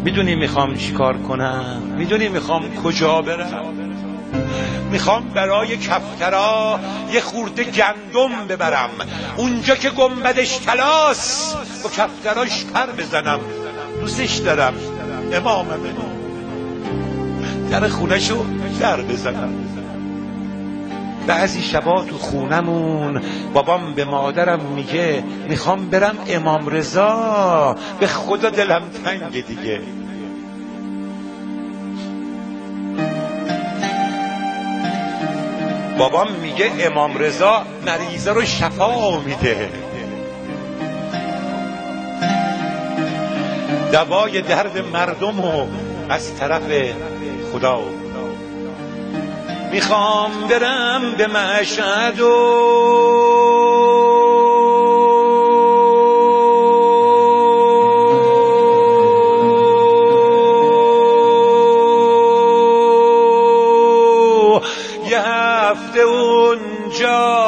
میدونی میخوام چیکار کنم؟ میدونی میخوام کجا برم؟ میخوام برای کفترا یه خورده گندم ببرم، اونجا که گنبدش طلاست با کفتراش پر بزنم. دوستش دارم، اماممه، در خونه‌شو در بزنم. بعضی شبا تو خونمون بابام به مادرم میگه میخوام برم امام رضا، به خدا دلم تنگه دیگه. بابام میگه امام رضا مریضه رو شفا میده، دوای درد مردمو از طرف خدا. میخوام برم به مشهد و یه هفته اونجا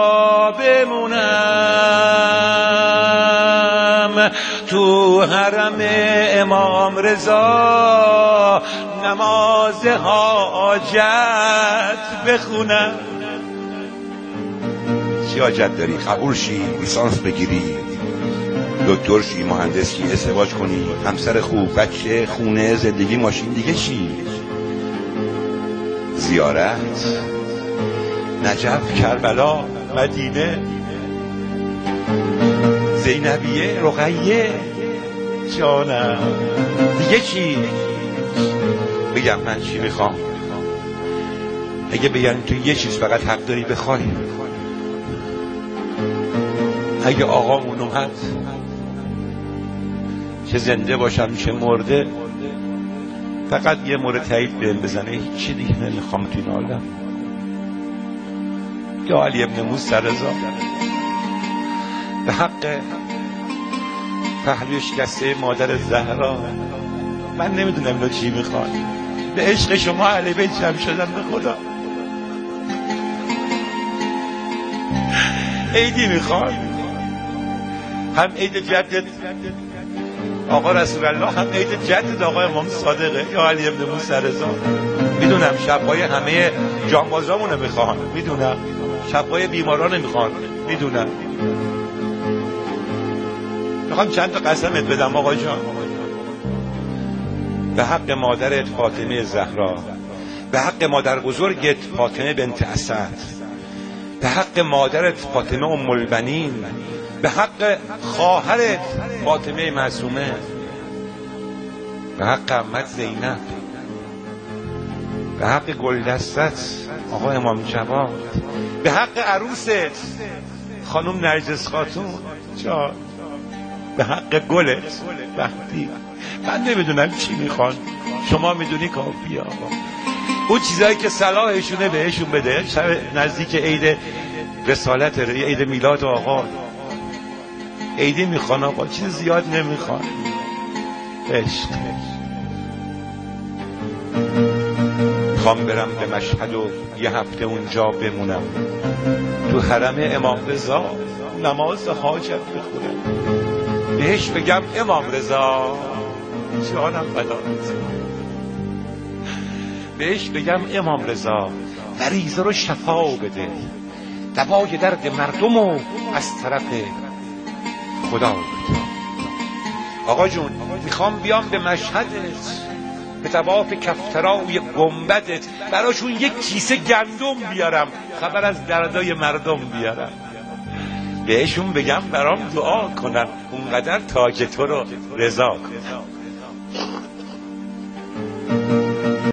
بمونم، تو حرم امام رضا نماز حاجت بخونم. چی حاجت داری؟ قبول شی، لیسانس بگیری، دکتر شی، مهندس شی، ازدواج کنی، همسر خوب، بچه، خونه، زندگی، ماشین، دیگه چی؟ زیارت، نجف، کربلا، مدینه، زینبیه، رقیه، جانم، دیگه چی؟ بگم من چی میخوام؟ اگه بگن تو یه چیز فقط حق داری بخوای، اگه آقامون اومد، چه زنده باشم چه مرده، فقط یه مورد تایید بهم بزنه، هیچی دیگه نمیخوام تو این عالم. یا علی ابن موسی رضا به حق پهلوی شکسته مادر زهرا، من نمیدونم اینا چی میخوان، به عشق شما اهل بیت جمع شدم به خدا. عیدی میخوان، هم عید جدت آقا رسول الله، هم عید جدت آقا امام صادقه یا علی ابن موسی رضا. میدونم شبهای همه جانبازامونو میخوان، میدونم شبهای بیماران میخوان، میدونم. میخوام چند تا قسمت بدم آقا جان، به حق مادرت فاطمه زهرا، به حق مادر بزرگت فاطمه بنت اسد، به حق مادرت فاطمه ام البنین، به حق خواهرت فاطمه معصومه، به حق عمت زینب، به حق گلدستت آقا امام جواد، به حق عروست خانم نرجس خاتون جان، به حق گلت وقتی. من نمیدونم چی میخوان، شما میدونی کافیه آقا. اون چیزایی که صلاحشونه بهشون بده. شب نزدیک عید رسالت، عید میلاد آقا، عیدی میخوان آقا، چیز زیاد نمیخوان. عشق. میخوام برم به مشهد و یه هفته اونجا بمونم، تو حرم امام رضا نماز حاجت بخونم، بهش بگم امام رضا جانم فدات، بهش بگم امام رضا مریض رو شفا بده، دوای درد مردمو از طرف خدا بده. آقا جون میخوام بیام به مشهدت، به طواف کفتراوی گنبدت براشون یک کیسه گندم بیارم، خبر از دردای مردم بیارم، بهشون بگم برام دعا کنن، اونقدر تاج تو رو رضا کنن.